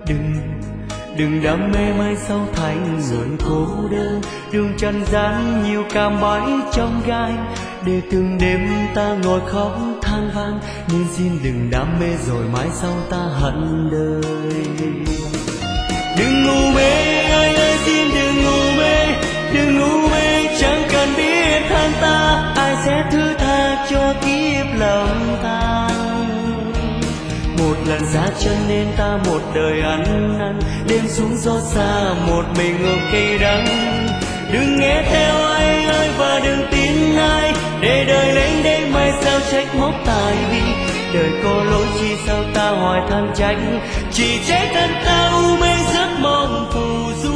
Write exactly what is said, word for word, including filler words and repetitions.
Đừng, đừng đam mê mai sau thành nguồn cô đơn. Đường trần gian nhiều cạm bẫy trong gai, để từng đêm ta ngồi khóc than van. Nên xin đừng đam mê rồi mai sau ta hận đời. Đừng ngu mê ai ơi, xin đừng ngu mê, đừng ngu mê, chẳng cần biết than ta, ai sẽ thứ tha cho kiếp lòng than. Một lần xa chân nên ta một đời ăn năn, đêm xuống gió xa một mình ôm cây đắng. Đừng nghe theo ai ơi và đừng tin ai, để đời lênh đênh mai sao trách móc tại vì đời có lỗi chi sao ta hoài than trách, chỉ trách thân ta u mê giấc mộng phù du.